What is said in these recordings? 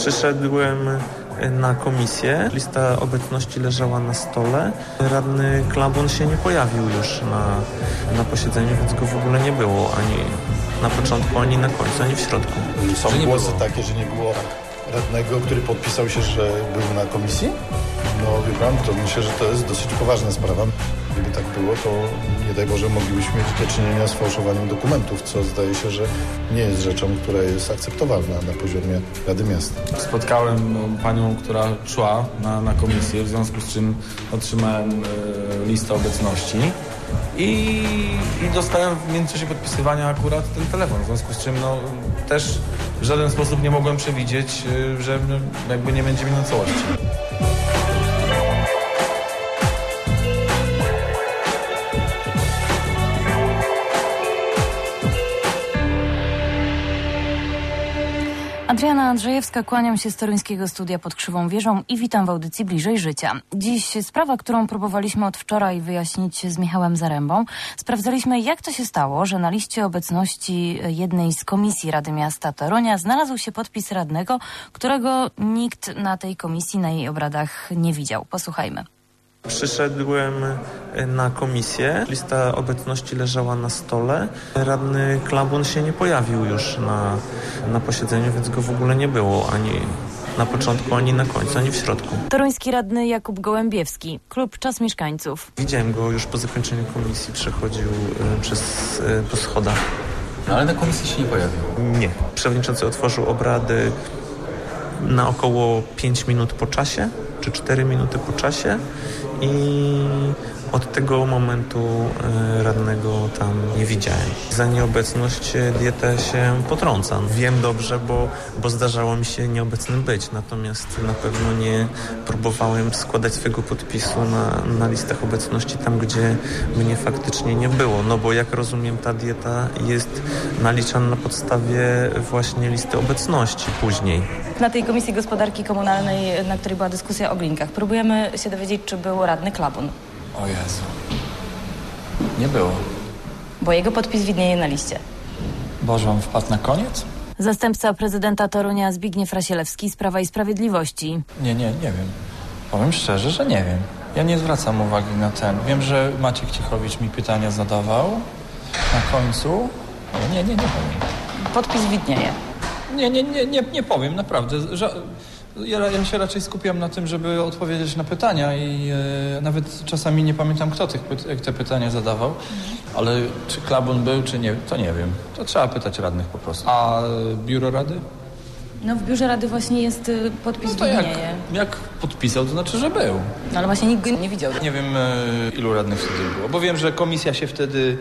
Przyszedłem na komisję, lista obecności leżała na stole. Radny Klabun się nie pojawił już na posiedzeniu, więc go w ogóle nie było ani na początku, ani na końcu, ani w środku. Są głosy takie, że nie było radnego, który podpisał się, że był na komisji? No wie pan, to myślę, że to jest dosyć poważna sprawa. Gdyby tak było, to nie daj Boże moglibyśmy mieć do czynienia z fałszowaniem dokumentów, co zdaje się, że nie jest rzeczą, która jest akceptowalna na poziomie Rady Miasta. Spotkałem panią, która szła na komisję, w związku z czym otrzymałem listę obecności i dostałem w międzyczasie podpisywania akurat ten telefon, w związku z czym też w żaden sposób nie mogłem przewidzieć, że jakby nie będzie minut całości. Adriana Andrzejewska, kłaniam się z toruńskiego studia pod Krzywą Wieżą i witam w audycji Bliżej Życia. Dziś sprawa, którą próbowaliśmy od wczoraj wyjaśnić z Michałem Zarębą. Sprawdzaliśmy, jak to się stało, że na liście obecności jednej z komisji Rady Miasta Torunia znalazł się podpis radnego, którego nikt na tej komisji, na jej obradach nie widział. Posłuchajmy. Przyszedłem na komisję, lista obecności leżała na stole. Radny Klabun się nie pojawił już na posiedzeniu, więc go w ogóle nie było ani na początku, ani na końcu, ani w środku. Toruński radny Jakub Gołębiewski, klub Czas Mieszkańców. Widziałem go już po zakończeniu komisji, przechodził po schodach. Ale na komisji się nie pojawił? Nie. Przewodniczący otworzył obrady na około 5 minut po czasie, czy 4 minuty po czasie i od tego momentu radnego tam nie widziałem. Za nieobecność dietę się potrącam. Wiem dobrze, bo zdarzało mi się nieobecnym być, natomiast na pewno nie próbowałem składać swojego podpisu na listach obecności tam, gdzie mnie faktycznie nie było. No bo jak rozumiem, ta dieta jest naliczana na podstawie właśnie listy obecności później. Na tej Komisji Gospodarki Komunalnej, na której była dyskusja o glinkach, próbujemy się dowiedzieć, czy był radny Klabun. O Jezu. Nie było. Bo jego podpis widnieje na liście. Boże, on wpadł na koniec? Zastępca prezydenta Torunia Zbigniew Rasielewski z Prawa i Sprawiedliwości. Nie wiem. Powiem szczerze, że nie wiem. Ja nie zwracam uwagi na ten. Wiem, że Maciek Cichowicz mi pytania zadawał na końcu, ale nie powiem. Podpis widnieje. Nie powiem, naprawdę. Ja się raczej skupiam na tym, żeby odpowiedzieć na pytania i nawet czasami nie pamiętam, kto te pytania zadawał, ale czy Klabun był, czy nie, to nie wiem. To trzeba pytać radnych po prostu. A biuro rady? No w biurze rady właśnie jest podpis no to widnieje. Jak podpisał, to znaczy, że był. No ale właśnie nikt go nie widział. Nie wiem, ilu radnych wtedy było, bo wiem, że komisja się wtedy...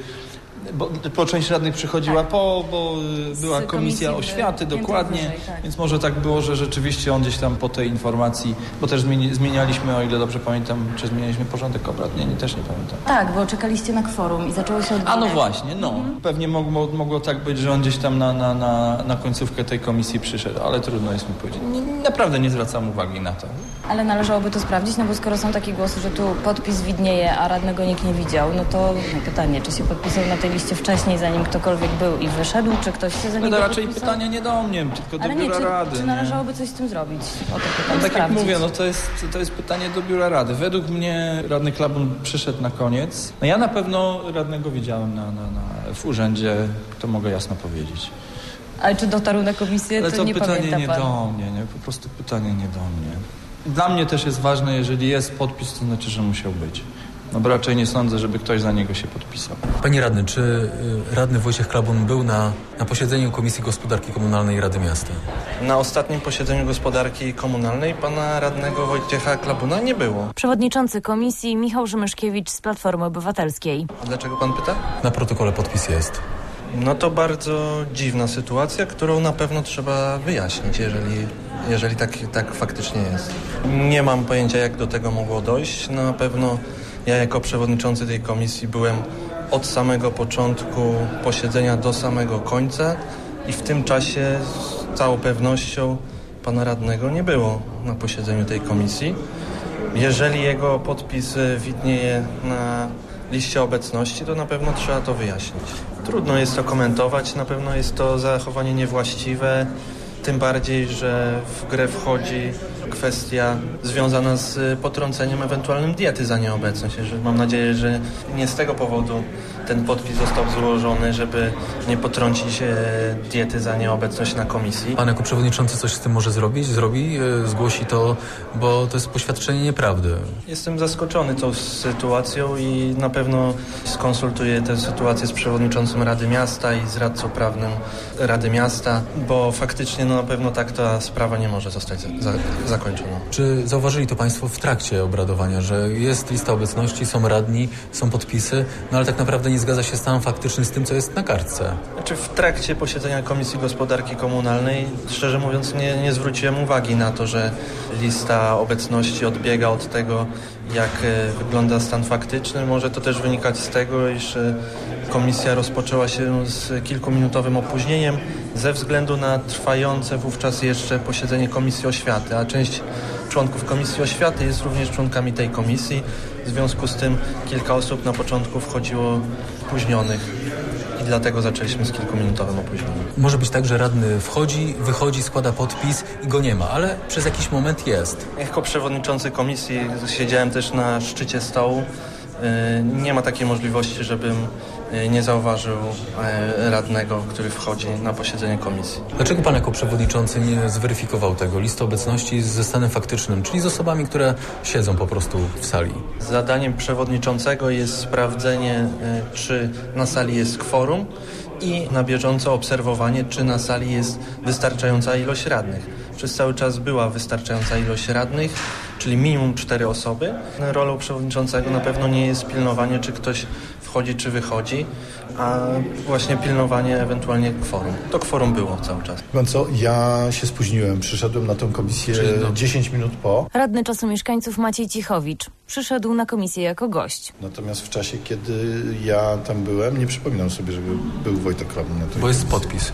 Bo część radnych przychodziła bo była komisja oświaty, dokładnie, wyżej, tak. Więc może tak było, że rzeczywiście on gdzieś tam po tej informacji, bo też zmienialiśmy, o ile dobrze pamiętam, czy zmienialiśmy porządek obrad, nie, też nie pamiętam. Tak, bo czekaliście na kworum i zaczęło się odbywać. A no właśnie, Pewnie mogło tak być, że on gdzieś tam na końcówkę tej komisji przyszedł, ale trudno jest mi powiedzieć. Naprawdę nie zwracam uwagi na to. Ale należałoby to sprawdzić, no bo skoro są takie głosy, że tu podpis widnieje, a radnego nikt nie widział, no to pytanie, czy się podpisał na tej liście wcześniej, zanim ktokolwiek był i wyszedł, czy ktoś się za niego to raczej podpisał? pytanie nie do mnie, tylko do biura rady. Czy należałoby coś z tym zrobić? O to pytanie tak sprawdzić. Jak mówię, to jest pytanie do biura rady. Według mnie radny Klabun przyszedł na koniec. No ja na pewno radnego widziałem w urzędzie, to mogę jasno powiedzieć. Ale czy dotarł na komisję, ale to nie pytanie pamięta nie pan. do mnie, po prostu pytanie nie do mnie. Dla mnie też jest ważne, jeżeli jest podpis, to znaczy, że musiał być. No bo raczej nie sądzę, żeby ktoś za niego się podpisał. Panie radny, czy radny Wojciech Klabun był na posiedzeniu Komisji Gospodarki Komunalnej Rady Miasta? Na ostatnim posiedzeniu gospodarki komunalnej pana radnego Wojciecha Klabuna nie było. Przewodniczący komisji Michał Rzymyszkiewicz z Platformy Obywatelskiej. A dlaczego pan pyta? Na protokole podpis jest. No to bardzo dziwna sytuacja, którą na pewno trzeba wyjaśnić, jeżeli tak faktycznie jest. Nie mam pojęcia, jak do tego mogło dojść. Na pewno ja jako przewodniczący tej komisji byłem od samego początku posiedzenia do samego końca i w tym czasie z całą pewnością pana radnego nie było na posiedzeniu tej komisji. Jeżeli jego podpis widnieje na liście obecności, to na pewno trzeba to wyjaśnić. Trudno jest to komentować, na pewno jest to zachowanie niewłaściwe. Tym bardziej, że w grę wchodzi kwestia związana z potrąceniem ewentualnym diety za nieobecność. Mam nadzieję, że nie z tego powodu ten podpis został złożony, żeby nie potrącić diety za nieobecność na komisji. Pan jako przewodniczący coś z tym może zrobić? Zgłosi to, bo to jest poświadczenie nieprawdy. Jestem zaskoczony tą sytuacją i na pewno skonsultuję tę sytuację z przewodniczącym Rady Miasta i z radcą prawnym Rady Miasta, bo faktycznie na pewno tak ta sprawa nie może zostać zakończona. Czy zauważyli to Państwo w trakcie obradowania, że jest lista obecności, są radni, są podpisy, ale tak naprawdę nie zgadza się stan faktyczny z tym, co jest na kartce? W trakcie posiedzenia Komisji Gospodarki Komunalnej, szczerze mówiąc, nie zwróciłem uwagi na to, że lista obecności odbiega od tego, jak wygląda stan faktyczny. Może to też wynikać z tego, iż komisja rozpoczęła się z kilkuminutowym opóźnieniem ze względu na trwające wówczas jeszcze posiedzenie Komisji Oświaty, a część członków Komisji Oświaty jest również członkami tej komisji. W związku z tym kilka osób na początku wchodziło spóźnionych i dlatego zaczęliśmy z kilkuminutowym opóźnieniem. Może być tak, że radny wchodzi, wychodzi, składa podpis i go nie ma, ale przez jakiś moment jest. Jako przewodniczący komisji siedziałem też na szczycie stołu. Nie ma takiej możliwości, żebym nie zauważył radnego, który wchodzi na posiedzenie komisji. Dlaczego pan jako przewodniczący nie zweryfikował tego listy obecności ze stanem faktycznym, czyli z osobami, które siedzą po prostu w sali? Zadaniem przewodniczącego jest sprawdzenie, czy na sali jest kworum i na bieżąco obserwowanie, czy na sali jest wystarczająca ilość radnych. Przez cały czas była wystarczająca ilość radnych, czyli minimum 4 osoby. Rolą przewodniczącego na pewno nie jest pilnowanie, czy ktoś wchodzi, czy wychodzi, a właśnie pilnowanie ewentualnie kworum. To kworum było cały czas. Pan co? Ja się spóźniłem. Przyszedłem na tę komisję 10 minut po. Radny Czasu Mieszkańców Maciej Cichowicz przyszedł na komisję jako gość. Natomiast w czasie, kiedy ja tam byłem, nie przypominam sobie, żeby był Wojtek Krabin na to. Bo jest podpis.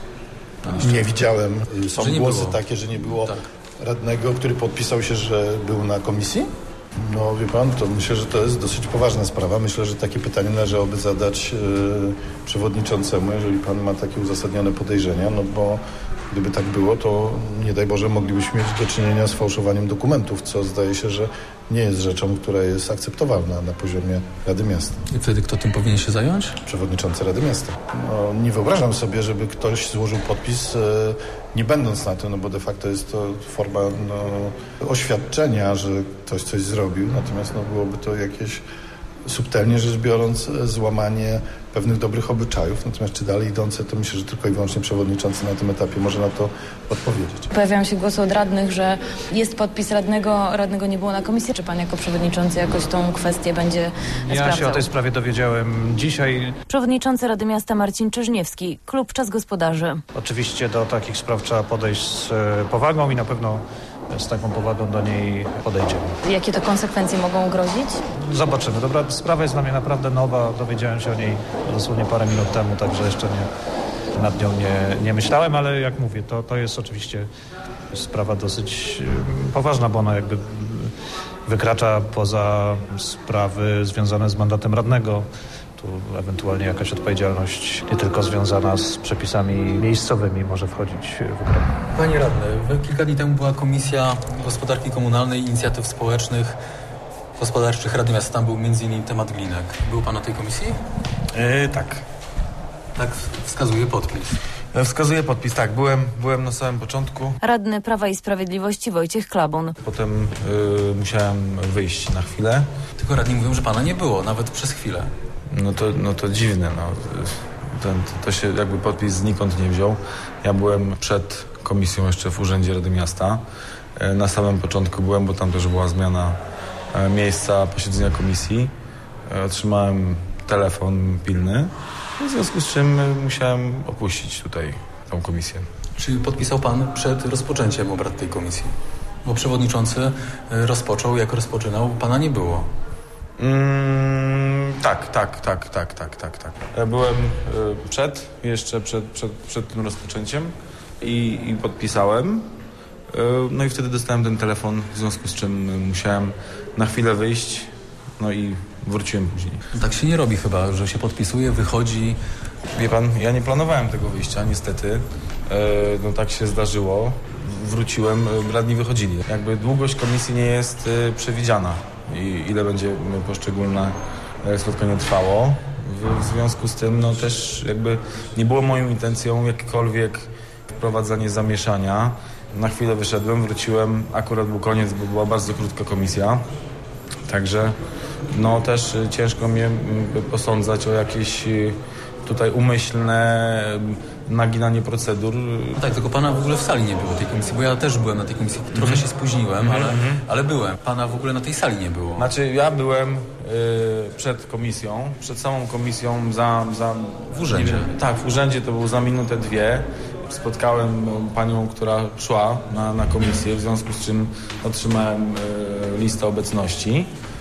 Nie widziałem. Są że nie głosy było. takie, że nie było Tak. radnego, który podpisał się, że był na komisji. No wie pan, to myślę, że to jest dosyć poważna sprawa. Myślę, że takie pytanie należałoby zadać przewodniczącemu, jeżeli pan ma takie uzasadnione podejrzenia, no bo gdyby tak było, to nie daj Boże moglibyśmy mieć do czynienia z fałszowaniem dokumentów, co zdaje się, że nie jest rzeczą, która jest akceptowalna na poziomie Rady Miasta. I wtedy kto tym powinien się zająć? Przewodniczący Rady Miasta. No, nie wyobrażam sobie, żeby ktoś złożył podpis nie będąc na tym, no bo de facto jest to forma oświadczenia, że ktoś coś zrobił, natomiast byłoby to jakieś subtelnie rzecz biorąc złamanie pewnych dobrych obyczajów, natomiast czy dalej idące, to myślę, że tylko i wyłącznie przewodniczący na tym etapie może na to odpowiedzieć. Pojawiają się głosy od radnych, że jest podpis radnego nie było na komisji. Czy pan jako przewodniczący jakoś tą kwestię będzie sprawdzał? Ja się o tej sprawie dowiedziałem dzisiaj. Przewodniczący Rady Miasta Marcin Czerzniewski, Klub Czas Gospodarzy. Oczywiście do takich spraw trzeba podejść z powagą i na pewno z taką powagą do niej podejdziemy. Jakie to konsekwencje mogą grozić? Zobaczymy. Dobra, sprawa jest dla mnie naprawdę nowa. Dowiedziałem się o niej dosłownie parę minut temu, także jeszcze nad nią nie myślałem, ale jak mówię, to jest oczywiście sprawa dosyć poważna, bo ona jakby wykracza poza sprawy związane z mandatem radnego. Tu ewentualnie jakaś odpowiedzialność nie tylko związana z przepisami miejscowymi może wchodzić w grę. Panie radny, kilka dni temu była Komisja Gospodarki Komunalnej i Inicjatyw Społecznych Gospodarczych Rady Miasta. Tam był m.in. temat glinek. Był pan na tej komisji? Tak. Tak wskazuje podpis. Wskazuję podpis, tak. Byłem na samym początku. Radny Prawa i Sprawiedliwości Wojciech Klabun. Potem musiałem wyjść na chwilę. Tylko radni mówią, że pana nie było, nawet przez chwilę. No to dziwne, to się jakby podpis znikąd nie wziął. Ja byłem przed komisją jeszcze w Urzędzie Rady Miasta. Na samym początku byłem, bo tam też była zmiana miejsca posiedzenia komisji. Otrzymałem telefon pilny, w związku z czym musiałem opuścić tutaj tą komisję. Czy podpisał pan przed rozpoczęciem obrad tej komisji? Bo przewodniczący rozpoczął, jak rozpoczynał, pana nie było. Tak. Byłem jeszcze przed tym rozpoczęciem i podpisałem. No i wtedy dostałem ten telefon, w związku z czym musiałem na chwilę wyjść no i wróciłem później. Tak się nie robi chyba, że się podpisuje, wychodzi. Wie pan, ja nie planowałem tego wyjścia, niestety. No tak się zdarzyło. Wróciłem, radni wychodzili. Jakby długość komisji nie jest przewidziana i ile będzie poszczególne spotkanie trwało. W związku z tym no też jakby nie było moją intencją jakiekolwiek wprowadzanie zamieszania. Na chwilę wyszedłem, wróciłem, akurat był koniec, bo była bardzo krótka komisja. Także no też ciężko mnie posądzać o jakieś tutaj umyślne naginanie procedur. No tak, tylko pana w ogóle w sali nie było tej komisji, bo ja też byłem na tej komisji. Trochę się spóźniłem, ale byłem. Pana w ogóle na tej sali nie było. Znaczy ja byłem przed komisją, przed samą komisją w urzędzie. Tak, w urzędzie to było za minutę, dwie. Spotkałem panią, która szła na komisję, w związku z czym otrzymałem listę obecności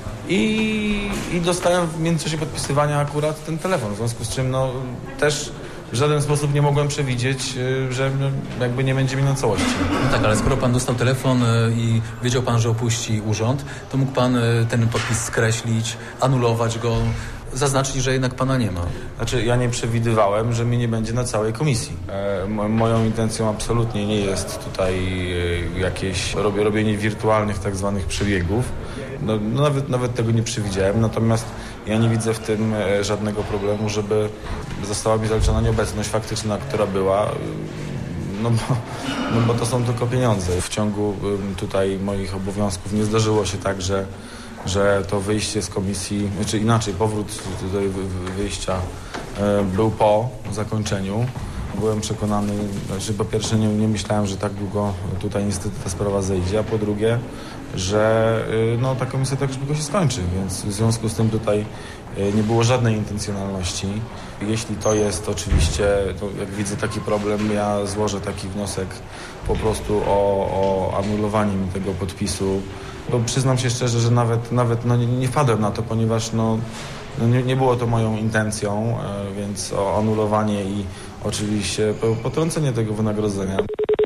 i dostałem w międzyczasie podpisywania akurat ten telefon, w związku z czym no też w żaden sposób nie mogłem przewidzieć, że jakby nie będzie mi na całości. No tak, ale skoro pan dostał telefon i wiedział pan, że opuści urząd, to mógł pan ten podpis skreślić, anulować go, zaznaczyć, że jednak pana nie ma. Znaczy ja nie przewidywałem, że mnie nie będzie na całej komisji. Moją intencją absolutnie nie jest tutaj jakieś robienie wirtualnych tak zwanych przebiegów. No, nawet tego nie przewidziałem, natomiast ja nie widzę w tym żadnego problemu, żeby została mi zaliczona nieobecność faktyczna, która była, no bo to są tylko pieniądze. W ciągu tutaj moich obowiązków nie zdarzyło się tak, że to wyjście z komisji, czy inaczej, powrót do wyjścia był po zakończeniu. Byłem przekonany, że po pierwsze nie myślałem, że tak długo tutaj niestety ta sprawa zejdzie, a po drugie, że no, ta komisja tak szybko się skończy, więc w związku z tym tutaj nie było żadnej intencjonalności. Jeśli to jest oczywiście, to jak widzę taki problem, ja złożę taki wniosek po prostu o anulowanie mi tego podpisu. Bo przyznam się szczerze, że nawet no, nie wpadłem na to, ponieważ nie było to moją intencją, więc o anulowanie i oczywiście potrącenie tego wynagrodzenia.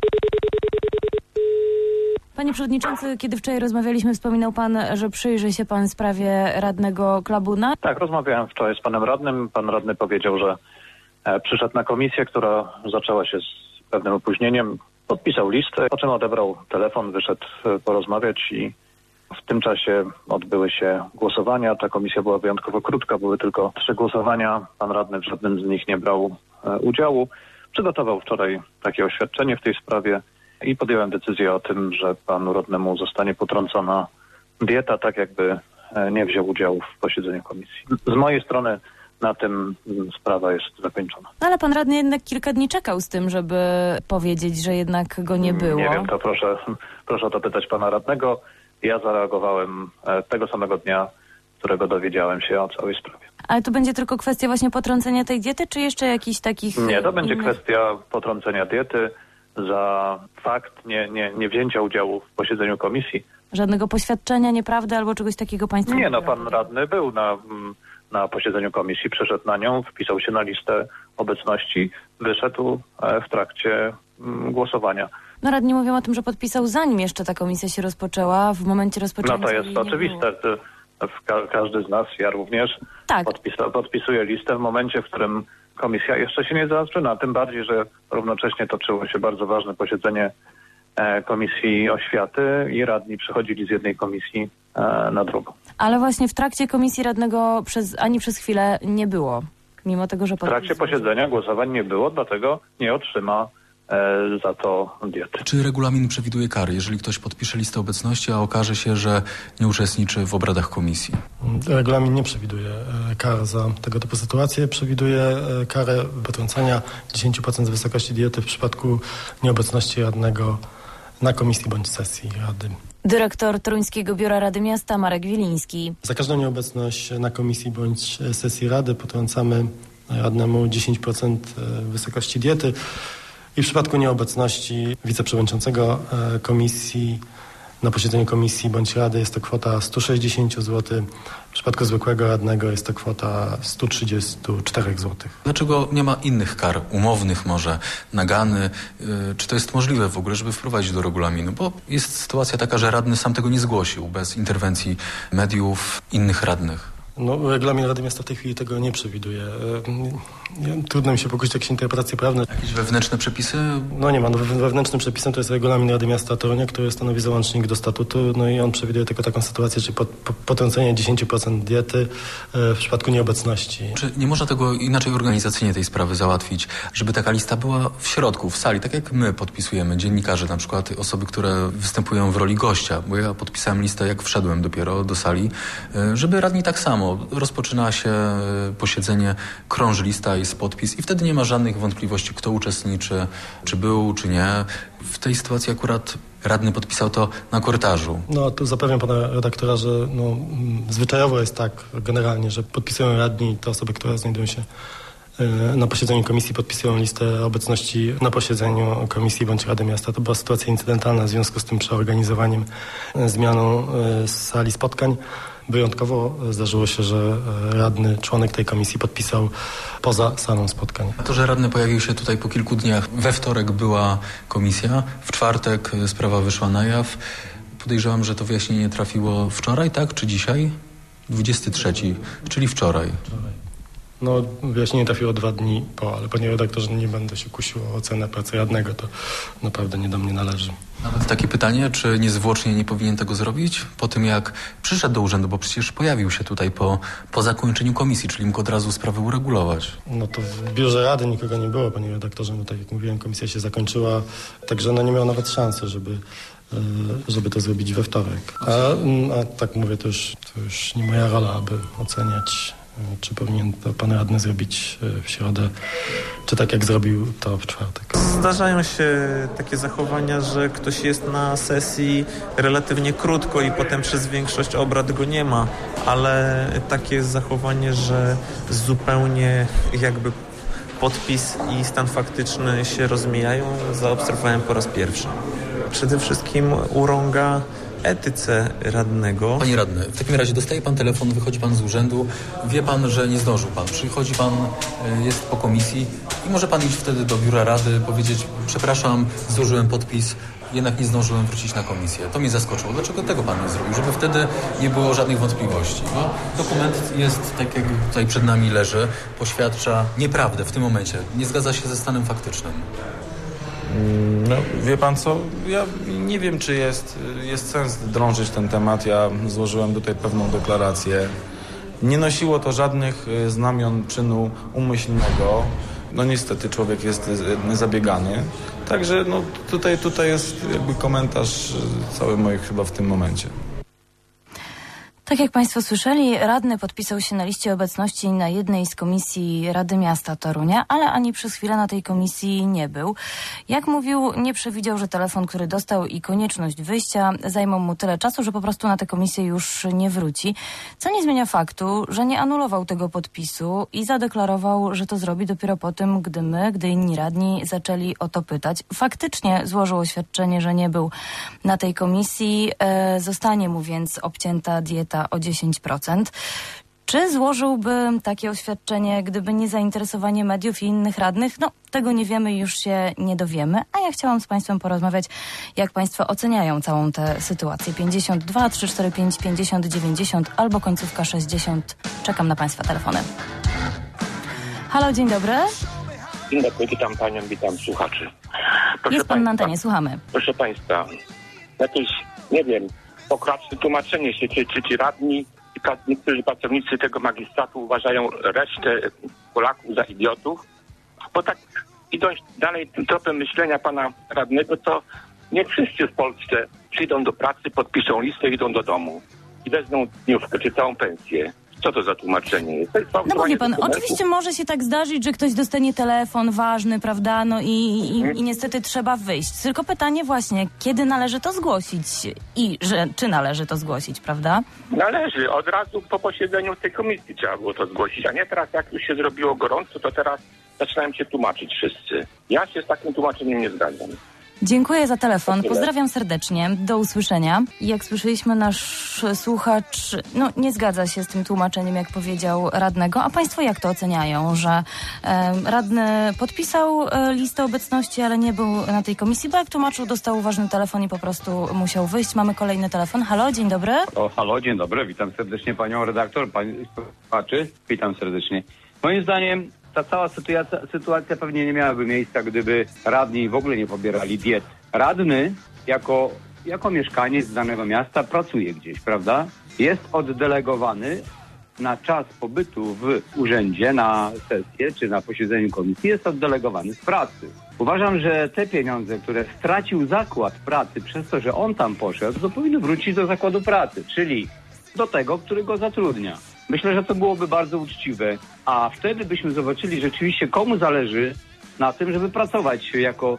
Panie przewodniczący, kiedy wczoraj rozmawialiśmy, wspominał pan, że przyjrzy się pan sprawie radnego Klabuna. Tak, rozmawiałem wczoraj z panem radnym. Pan radny powiedział, że przyszedł na komisję, która zaczęła się z pewnym opóźnieniem. Podpisał listę, po czym odebrał telefon, wyszedł porozmawiać i w tym czasie odbyły się głosowania. Ta komisja była wyjątkowo krótka, były tylko 3 głosowania. Pan radny w żadnym z nich nie brał udziału. Przygotował wczoraj takie oświadczenie w tej sprawie i podjąłem decyzję o tym, że panu radnemu zostanie potrącona dieta, tak jakby nie wziął udziału w posiedzeniu komisji. Z mojej strony na tym sprawa jest zakończona. Ale pan radny jednak kilka dni czekał z tym, żeby powiedzieć, że jednak go nie było. Nie wiem, to proszę o to pytać pana radnego. Ja zareagowałem tego samego dnia, którego dowiedziałem się o całej sprawie. Ale to będzie tylko kwestia właśnie potrącenia tej diety, czy jeszcze jakichś takich... Nie, to będzie kwestia potrącenia diety za fakt nie wzięcia udziału w posiedzeniu komisji. Żadnego poświadczenia, nieprawdy albo czegoś takiego państwo... Nie, no pan radny był na posiedzeniu komisji, przeszedł na nią, wpisał się na listę obecności, wyszedł w trakcie głosowania. No radni mówią o tym, że podpisał zanim jeszcze ta komisja się rozpoczęła, w momencie rozpoczęcia... No to jest oczywiste. Każdy z nas, ja również, tak. Podpisuje listę w momencie, w którym komisja jeszcze się nie zaczyna. Tym bardziej, że równocześnie toczyło się bardzo ważne posiedzenie Komisji Oświaty i radni przechodzili z jednej komisji na drugą. Ale właśnie w trakcie komisji radnego ani przez chwilę nie było, mimo tego, że... W trakcie posiedzenia głosowań nie było, dlatego nie otrzyma za to diety. Czy regulamin przewiduje kary, jeżeli ktoś podpisze listę obecności, a okaże się, że nie uczestniczy w obradach komisji? Regulamin nie przewiduje kar za tego typu sytuacje. Przewiduje karę potrącania 10% z wysokości diety w przypadku nieobecności radnego na komisji bądź sesji rady. Dyrektor Toruńskiego Biura Rady Miasta Marek Wiliński. Za każdą nieobecność na komisji bądź sesji rady potrącamy radnemu 10% wysokości diety. I w przypadku nieobecności wiceprzewodniczącego komisji na posiedzeniu komisji bądź rady jest to kwota 160 zł. W przypadku zwykłego radnego jest to kwota 134 zł. Dlaczego nie ma innych kar, umownych może, nagany? Czy to jest możliwe w ogóle, żeby wprowadzić do regulaminu? Bo jest sytuacja taka, że radny sam tego nie zgłosił bez interwencji mediów, innych radnych. No, regulamin Rady Miasta w tej chwili tego nie przewiduje. Trudno mi się pokusić jakieś interpretacje prawne. Jakieś wewnętrzne przepisy? No nie ma. No, wewnętrznym przepisem to jest regulamin Rady Miasta Torunia, który stanowi załącznik do statutu. No i on przewiduje tylko taką sytuację, czyli potrącenie 10% diety w przypadku nieobecności. Czy nie można tego inaczej organizacyjnie tej sprawy załatwić, żeby taka lista była w środku, w sali, tak jak my podpisujemy, dziennikarze, na przykład osoby, które występują w roli gościa, bo ja podpisałem listę, jak wszedłem dopiero do sali, żeby radni tak samo. Rozpoczyna się posiedzenie, krąży lista, jest podpis i wtedy nie ma żadnych wątpliwości, kto uczestniczy, czy był, czy nie. W tej sytuacji akurat radny podpisał to na korytarzu. No tu zapewniam pana redaktora, że zwyczajowo jest tak generalnie, że podpisują radni te osoby, które znajdują się na posiedzeniu komisji, podpisują listę obecności na posiedzeniu komisji bądź Rady Miasta. To była sytuacja incydentalna w związku z tym przeorganizowaniem, zmianą sali spotkań. Wyjątkowo zdarzyło się, że radny, członek tej komisji podpisał poza salą spotkań. A to, że radny pojawił się tutaj po kilku dniach, we wtorek była komisja, w czwartek sprawa wyszła na jaw. Podejrzewam, że to wyjaśnienie trafiło wczoraj, tak? Czy dzisiaj? 23, czyli wczoraj. No, wyjaśnienie trafiło 2 dni po, ale panie redaktorze, nie będę się kusił o ocenę pracy radnego, to naprawdę nie do mnie należy. Nawet takie pytanie, czy niezwłocznie nie powinien tego zrobić po tym, jak przyszedł do urzędu, bo przecież pojawił się tutaj po zakończeniu komisji, czyli mógł od razu sprawę uregulować. No to w biurze rady nikogo nie było, panie redaktorze, no tak jak mówiłem, komisja się zakończyła, także nie miał nawet szansy, żeby to zrobić we wtorek. A tak mówię, to już nie moja rola, aby oceniać, czy powinien to pan radny zrobić w środę, czy tak jak zrobił to w czwartek. Zdarzają się takie zachowania, że ktoś jest na sesji relatywnie krótko i potem przez większość obrad go nie ma, ale takie zachowanie, że zupełnie jakby podpis i stan faktyczny się rozmijają, zaobserwowałem po raz pierwszy. Przede wszystkim urąga etyce radnego. Panie radny, w takim razie dostaje pan telefon, wychodzi pan z urzędu, wie pan, że nie zdążył pan. Przychodzi pan, jest po komisji i może pan iść wtedy do biura rady, powiedzieć: przepraszam, złożyłem podpis, jednak nie zdążyłem wrócić na komisję. To mnie zaskoczyło. Dlaczego tego pan nie zrobił? Żeby wtedy nie było żadnych wątpliwości. No, dokument jest, tak jak tutaj przed nami leży, poświadcza nieprawdę w tym momencie. Nie zgadza się ze stanem faktycznym. No, wie pan co, ja nie wiem, czy jest sens drążyć ten temat. Ja złożyłem tutaj pewną deklarację. Nie nosiło to żadnych znamion czynu umyślnego. No niestety człowiek jest zabiegany. Także no, tutaj jest jakby komentarz cały mój chyba w tym momencie. Tak jak Państwo słyszeli, radny podpisał się na liście obecności na jednej z komisji Rady Miasta Torunia, ale ani przez chwilę na tej komisji nie był. Jak mówił, nie przewidział, że telefon, który dostał i konieczność wyjścia zajmą mu tyle czasu, że po prostu na tę komisję już nie wróci. Co nie zmienia faktu, że nie anulował tego podpisu i zadeklarował, że to zrobi dopiero po tym, gdy inni radni zaczęli o to pytać. Faktycznie złożył oświadczenie, że nie był na tej komisji. Zostanie mu więc obcięta dieta o 10%. Czy złożyłby takie oświadczenie, gdyby nie zainteresowanie mediów i innych radnych? No, tego nie wiemy i już się nie dowiemy. A ja chciałam z Państwem porozmawiać, jak Państwo oceniają całą tę sytuację. 52 345 50 90 albo końcówka 60. Czekam na Państwa telefony. Halo, dzień dobry. Dzień dobry, witam Panią, witam słuchaczy. Jest Pan na antenie, słuchamy. Proszę Państwa, jakieś, nie wiem, pokraczne tłumaczenie się, czy ci radni, niektórzy pracownicy tego magistratu uważają resztę Polaków za idiotów, bo tak idąc dalej tym tropem myślenia pana radnego, to nie wszyscy w Polsce przyjdą do pracy, podpiszą listę i idą do domu i wezmą dniówkę czy całą pensję. Co to za tłumaczenie jest? No bo wie pan, oczywiście może się tak zdarzyć, że ktoś dostanie telefon ważny, prawda, no i niestety trzeba wyjść. Tylko pytanie właśnie, kiedy należy to zgłosić i czy należy to zgłosić, prawda? Należy. Od razu po posiedzeniu tej komisji trzeba było to zgłosić, a nie teraz, jak już się zrobiło gorąco, to teraz zaczynają się tłumaczyć wszyscy. Ja się z takim tłumaczeniem nie zgadzam. Dziękuję za telefon. Pozdrawiam serdecznie. Do usłyszenia. Jak słyszeliśmy, nasz słuchacz nie zgadza się z tym tłumaczeniem, jak powiedział radnego. A państwo jak to oceniają, że radny podpisał listę obecności, ale nie był na tej komisji, bo jak tłumaczył, dostał ważny telefon i po prostu musiał wyjść. Mamy kolejny telefon. Halo, dzień dobry. Halo, dzień dobry. Witam serdecznie panią redaktor, pani słuchaczy. Witam serdecznie. Moim zdaniem ta cała sytuacja pewnie nie miałaby miejsca, gdyby radni w ogóle nie pobierali diet. Radny jako mieszkaniec danego miasta pracuje gdzieś, prawda? Jest oddelegowany na czas pobytu w urzędzie, na sesję czy na posiedzeniu komisji, jest oddelegowany z pracy. Uważam, że te pieniądze, które stracił zakład pracy przez to, że on tam poszedł, to powinny wrócić do zakładu pracy, czyli do tego, który go zatrudnia. Myślę, że to byłoby bardzo uczciwe, a wtedy byśmy zobaczyli rzeczywiście, komu zależy na tym, żeby pracować jako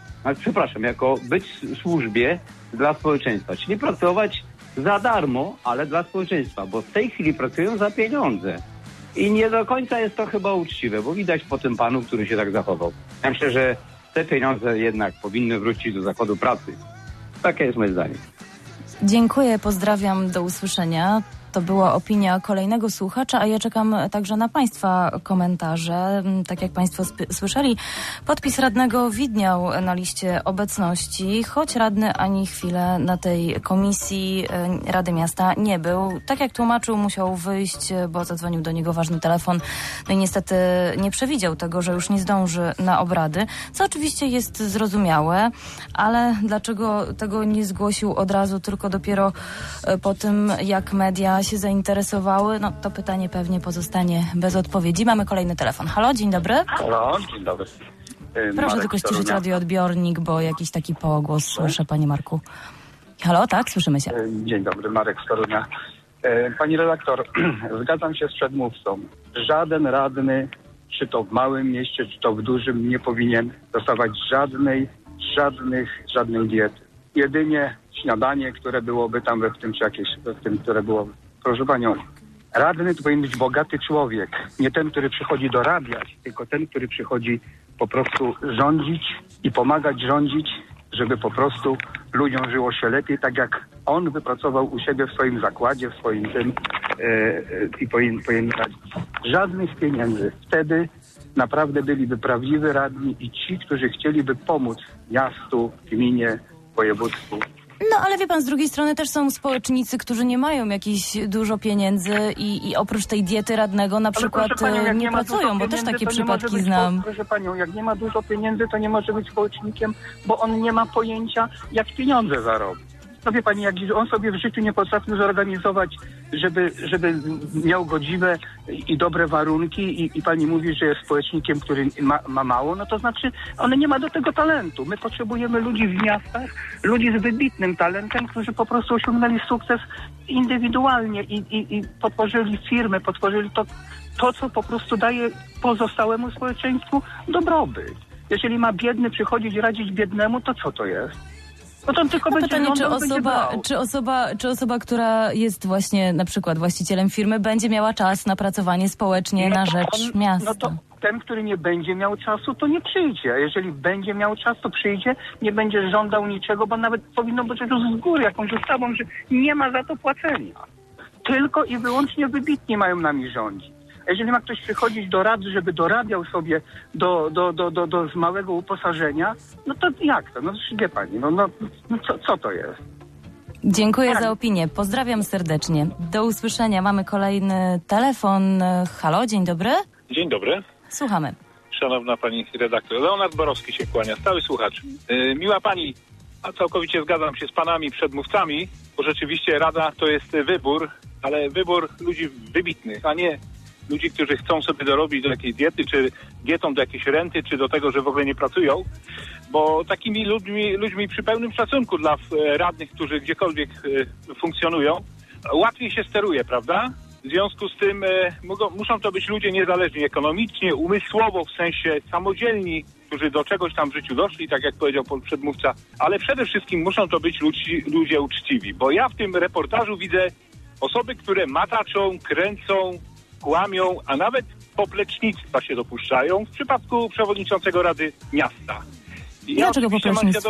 być w służbie dla społeczeństwa. Czyli pracować za darmo, ale dla społeczeństwa, bo w tej chwili pracują za pieniądze. I nie do końca jest to chyba uczciwe, bo widać po tym panu, który się tak zachował. Ja myślę, że te pieniądze jednak powinny wrócić do zakładu pracy. Takie jest moje zdanie. Dziękuję, pozdrawiam, do usłyszenia. To była opinia kolejnego słuchacza, a ja czekam także na państwa komentarze. Tak jak państwo słyszeli, podpis radnego widniał na liście obecności, choć radny ani chwilę na tej komisji Rady Miasta nie był. Tak jak tłumaczył, musiał wyjść, bo zadzwonił do niego ważny telefon. No i niestety nie przewidział tego, że już nie zdąży na obrady, co oczywiście jest zrozumiałe, ale dlaczego tego nie zgłosił od razu, tylko dopiero po tym, jak media się zainteresowały, to pytanie pewnie pozostanie bez odpowiedzi. Mamy kolejny telefon. Halo, dzień dobry. Halo, dzień dobry. Proszę tylko ściszyć radioodbiornik, bo jakiś taki pogłos słyszę, panie Marku. Halo, tak, słyszymy się. Dzień dobry, Marek z Torunia. Pani redaktor, zgadzam się z przedmówcą. Żaden radny, czy to w małym mieście, czy to w dużym, nie powinien dostawać żadnej diety. Jedynie śniadanie, które byłoby tam które byłoby. Proszę panią, radny to powinien być bogaty człowiek. Nie ten, który przychodzi dorabiać, tylko ten, który przychodzi po prostu rządzić i pomagać rządzić, żeby po prostu ludziom żyło się lepiej, tak jak on wypracował u siebie w swoim zakładzie, w swoim tym i powinien radzić. Żadnych pieniędzy. Wtedy naprawdę byliby prawdziwi radni i ci, którzy chcieliby pomóc miastu, gminie, województwu. No, ale wie pan, z drugiej strony też są społecznicy, którzy nie mają jakichś dużo pieniędzy i oprócz tej diety radnego na przykład panią, nie pracują, bo też takie przypadki znam. Proszę panią, jak nie ma dużo pieniędzy, to nie może być społecznikiem, bo on nie ma pojęcia, jak pieniądze zarobić. No wie pani, jak on sobie w życiu nie potrafił zorganizować, żeby miał godziwe i dobre warunki i pani mówi, że jest społecznikiem, który ma mało, no to znaczy on nie ma do tego talentu. My potrzebujemy ludzi w miastach, ludzi z wybitnym talentem, którzy po prostu osiągnęli sukces indywidualnie i potworzyli firmy, potworzyli to, co po prostu daje pozostałemu społeczeństwu dobrobyt. Jeżeli ma biedny przychodzić radzić biednemu, to co to jest? No to tylko będzie pytanie, czy osoba, która jest właśnie na przykład właścicielem firmy, będzie miała czas na pracowanie społecznie na rzecz miasta? No to ten, który nie będzie miał czasu, to nie przyjdzie. A jeżeli będzie miał czas, to przyjdzie, nie będzie żądał niczego, bo nawet powinno być już z góry jakąś ustawą, że nie ma za to płacenia. Tylko i wyłącznie wybitni mają nami rządzić. A jeżeli ma ktoś przychodzić do rady, żeby dorabiał sobie do z małego uposażenia, no to jak to? No wie pani, co to jest? Dziękuję za opinię. Pozdrawiam serdecznie. Do usłyszenia. Mamy kolejny telefon. Halo, dzień dobry. Dzień dobry. Słuchamy. Szanowna pani redaktor, Leonard Borowski się kłania, stały słuchacz. Miła pani, a całkowicie zgadzam się z panami przedmówcami, bo rzeczywiście rada to jest wybór, ale wybór ludzi wybitnych, a nie ludzi, którzy chcą sobie dorobić do jakiejś diety, czy dietą do jakiejś renty, czy do tego, że w ogóle nie pracują, bo takimi ludźmi przy pełnym szacunku dla radnych, którzy gdziekolwiek funkcjonują, łatwiej się steruje, prawda? W związku z tym muszą to być ludzie niezależni ekonomicznie, umysłowo, w sensie samodzielni, którzy do czegoś tam w życiu doszli, tak jak powiedział przedmówca, ale przede wszystkim muszą to być ludzie uczciwi, bo ja w tym reportażu widzę osoby, które mataczą, kręcą, kłamią, a nawet poplecznictwa się dopuszczają w przypadku przewodniczącego Rady Miasta. Dlaczego poplecznictwa?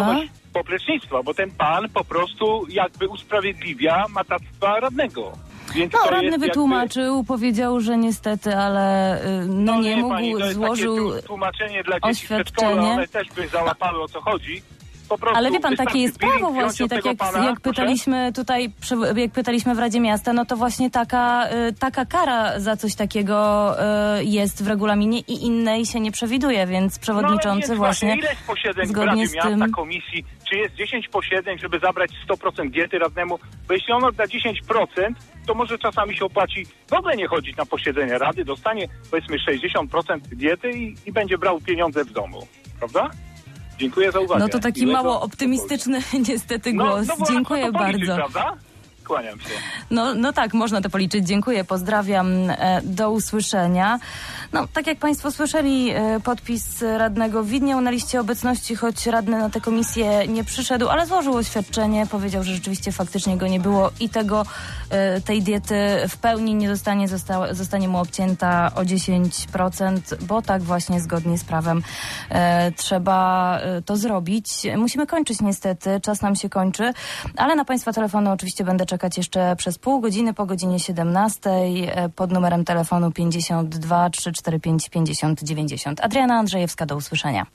poplecznictwa, bo ten pan po prostu jakby usprawiedliwia matactwa radnego. Więc no, radny wytłumaczył, powiedział, że niestety, ale nie mógł, pani, złożył takie tłumaczenie dla dzieci w przedszkolu, one też by załapały, o co chodzi. Ale wie pan, takie jest prawo właśnie, tak jak pytaliśmy tutaj, jak pytaliśmy w Radzie Miasta, no to właśnie taka kara za coś takiego jest w regulaminie i innej się nie przewiduje, więc przewodniczący właśnie ile jest posiedzeń zgodnie w Radzie Miasta, komisji, czy jest 10 posiedzeń, żeby zabrać 100% diety radnemu, bo jeśli on odda 10%, to może czasami się opłaci w ogóle nie chodzić na posiedzenie rady, dostanie powiedzmy 60% diety i będzie brał pieniądze w domu, prawda? Dziękuję za uwagę. No to taki mało optymistyczny niestety głos. Dziękuję bardzo. Policzyć, prawda? Kłaniam się. No tak, można to policzyć. Dziękuję, pozdrawiam. Do usłyszenia. No, tak jak państwo słyszeli, podpis radnego widniał na liście obecności, choć radny na tę komisję nie przyszedł, ale złożył oświadczenie, powiedział, że rzeczywiście faktycznie go nie było i tej diety w pełni nie zostanie mu obcięta o 10%, bo tak właśnie zgodnie z prawem trzeba to zrobić. Musimy kończyć niestety, czas nam się kończy, ale na państwa telefony oczywiście będę czekać jeszcze przez pół godziny po godzinie 17 pod numerem telefonu 52 345 50 90. Adriana Andrzejewska, do usłyszenia.